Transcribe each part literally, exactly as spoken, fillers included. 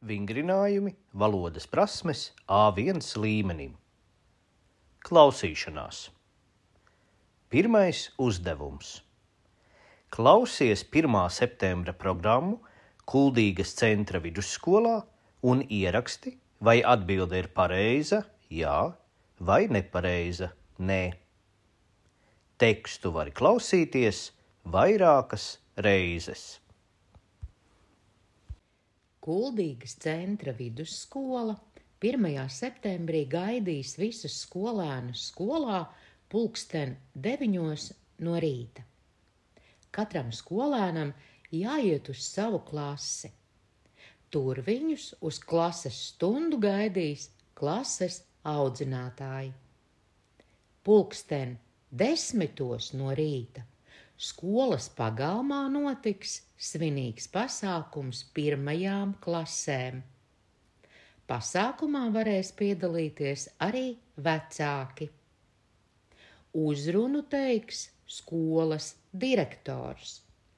Vingrinājumi valodas prasmes A viens līmenim. Klausīšanās. Pirmais uzdevums. Klausies pirmā septembra programmu Kuldīgas centra vidusskolā un ieraksti, vai atbilde ir pareiza, jā, vai nepareiza, nē. Tekstu vari klausīties vairākas reizes. Kuldīgas centra vidusskola pirmajā septembrī gaidīs visus skolēnus skolā pulksten deviņos no rīta. Katram skolēnam jāiet uz savu klasi. Tur viņus uz klases stundu gaidīs klases audzinātāji. Pulksten desmitos no rīta skolas pagalmā notiks svinīgs pasākums pirmajām klasēm. Pasākumā varēs piedalīties arī vecāki. Uzrunu teiks skolas direktors.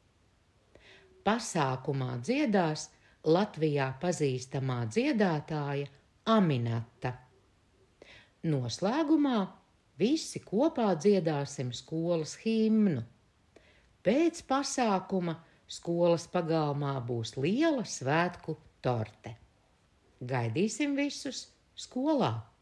Pasākumā dziedās Latvijā pazīstamā dziedātāja Aminata. Noslēgumā visi kopā dziedāsim skolas himnu. Pēc pasākuma skolas pagalmā būs liela svētku torte. Gaidīsim visus skolā!